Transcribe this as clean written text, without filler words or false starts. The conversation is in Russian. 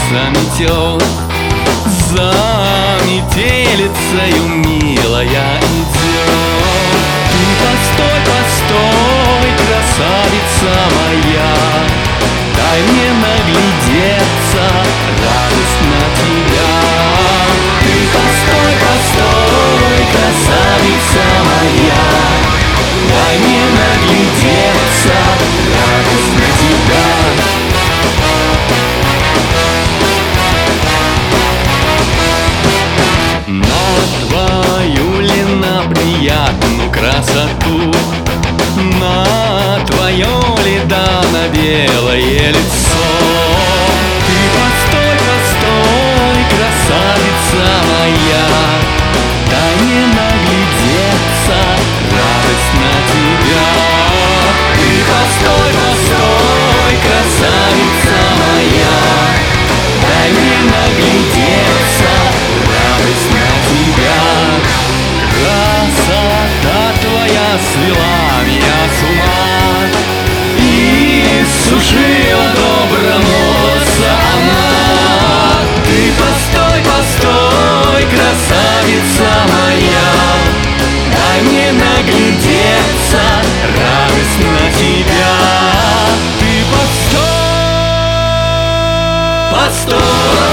заметет, за метелицею милая идет. Ты постой, постой, красавица моя, дай мне наглядеться, радость на тебя. Ты постой, постой, красавица моя, дай мне наглядеться, радость на тебя. На твою ли на приятную красоту, на твое ли да на белое лицо. Ты постой, постой, красавица моя, дай мне наглядеться, радость на тебя. Ты постой, постой, красавица моя, дай мне наглядеться, радость на тебя. Красота твоя свела меня с ума и сушила доброму она. Ты постой, постой, красавица моя, дай мне наглядеться, радость на тебя. Ты постой, постой.